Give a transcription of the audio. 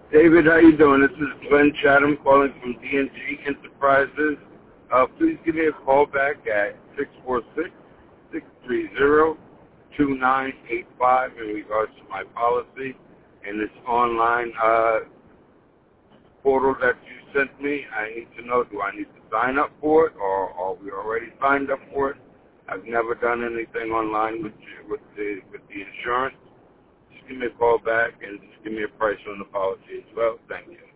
David, how you doing? This is Glenn Chatham calling from D&G Enterprises. Please give me a call back at 646-630-2985 in regards to my policy and this online portal that you sent me. I need to know, do I need to sign up for it, or are we already signed up for it? I've never done anything online with the insurance. Just give me a call back and just give me a price on the policy as well. Thank you.